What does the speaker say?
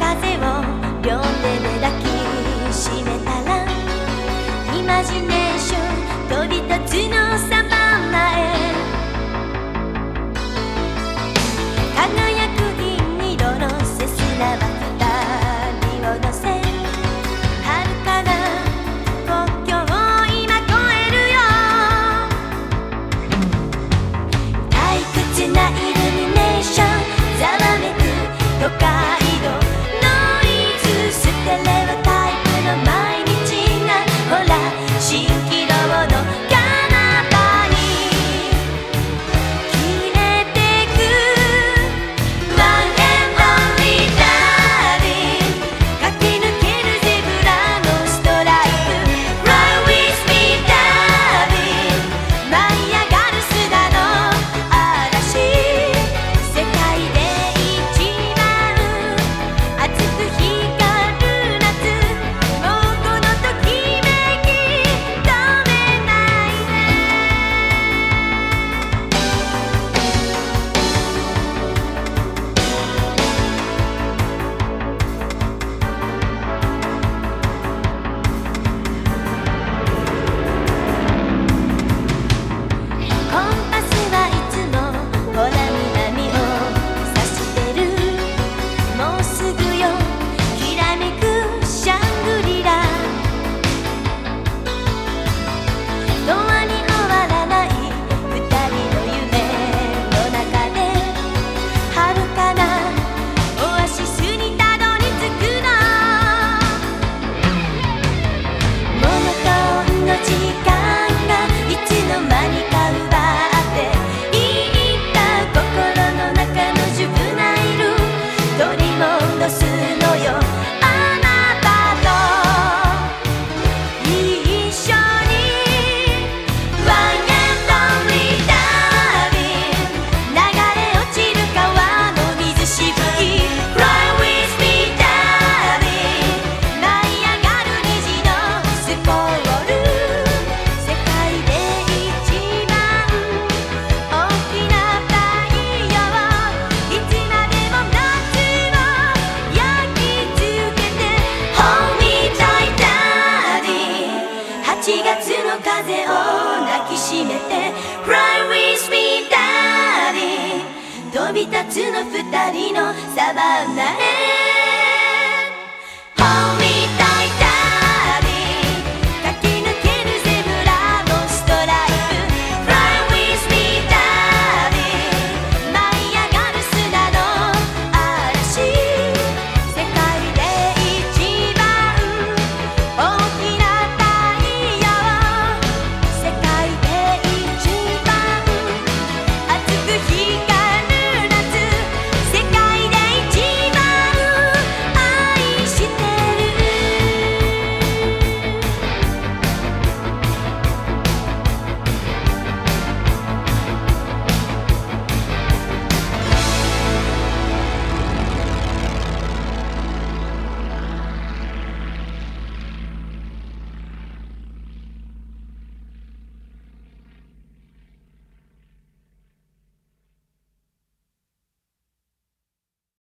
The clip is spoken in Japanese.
風を両手で抱きしめたら、イマジネーション飛び立つのサバンナへ。輝く銀色のセスナは二人を乗せ、遥かな国境を今越えるよ。退屈なイルミネーションざわめく都会のノイズ、ステレオタイプの毎日がほら蜃気楼の彼方に消えてく。 One and only darling、 駆け抜けるゼブラのストライプ、 Ride with me darling、 舞い上がる砂の嵐、世界で一番熱く光る夏、もうこのときめき止めないで。コンパスはいつもほら南を指してる。もうすぐよきらめくシャングリラ、永遠に終わらない二人の夢の中で、遥かなオアシスにたどり着くの。モノトーンの時間がいつの間にか奪っていった心の中のジュブナイル、取り戻すのよあなたと一緒に。 One and only darling、 流れ落ちる川の水しぶき、 Cry with me darling、 舞い上がる虹のスコール、世界で一番大きな太陽、いつまでも夏を焼き付けて Hold me tight darling、 8月の風を抱きしめて Cry with me darling、 飛び立つの二人のサバンナへ。